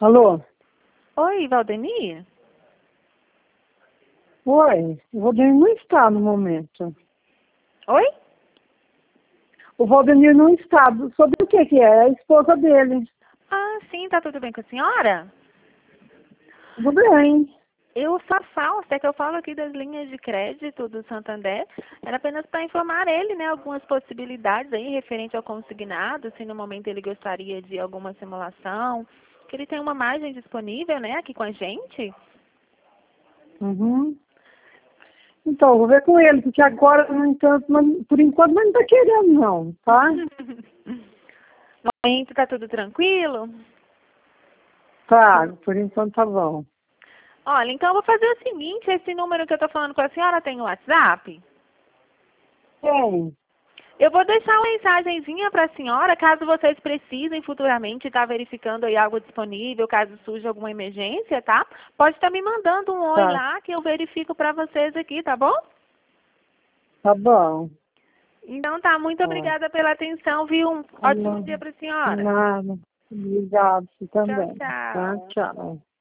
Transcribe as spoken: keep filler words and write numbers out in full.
Alô? Oi, Valdemir? Oi, o Valdemir não está no momento. Oi? O Valdemir não está. Sobre o que que é? É a esposa dele. Ah, sim, tá tudo bem com a senhora? Tudo bem. Eu sou a Fausta, é que eu falo aqui das linhas de crédito do Santander. Era apenas para informar ele, né, algumas possibilidades aí referente ao consignado, se no momento ele gostaria de alguma simulação, que ele tem uma margem disponível, né, aqui com a gente. Uhum. Então, vou ver com ele, porque agora, no entanto, mas, por enquanto, não está querendo, não, tá? No momento tá tudo tranquilo? Tá, por enquanto tá bom. Olha, então eu vou fazer o seguinte, esse número que eu tô falando com a senhora tem o WhatsApp? Tem. Eu vou deixar uma mensagenzinha para a senhora, caso vocês precisem futuramente estar verificando aí algo disponível, caso surja alguma emergência, tá? Pode estar me mandando um oi Tá, lá que eu verifico para vocês aqui, tá bom? tá bom. Então tá, muito Ó, obrigada pela atenção, viu? Um ótimo dia para a senhora. nada. Obrigado, você Tchau, também. Tá? tchau. Tchau.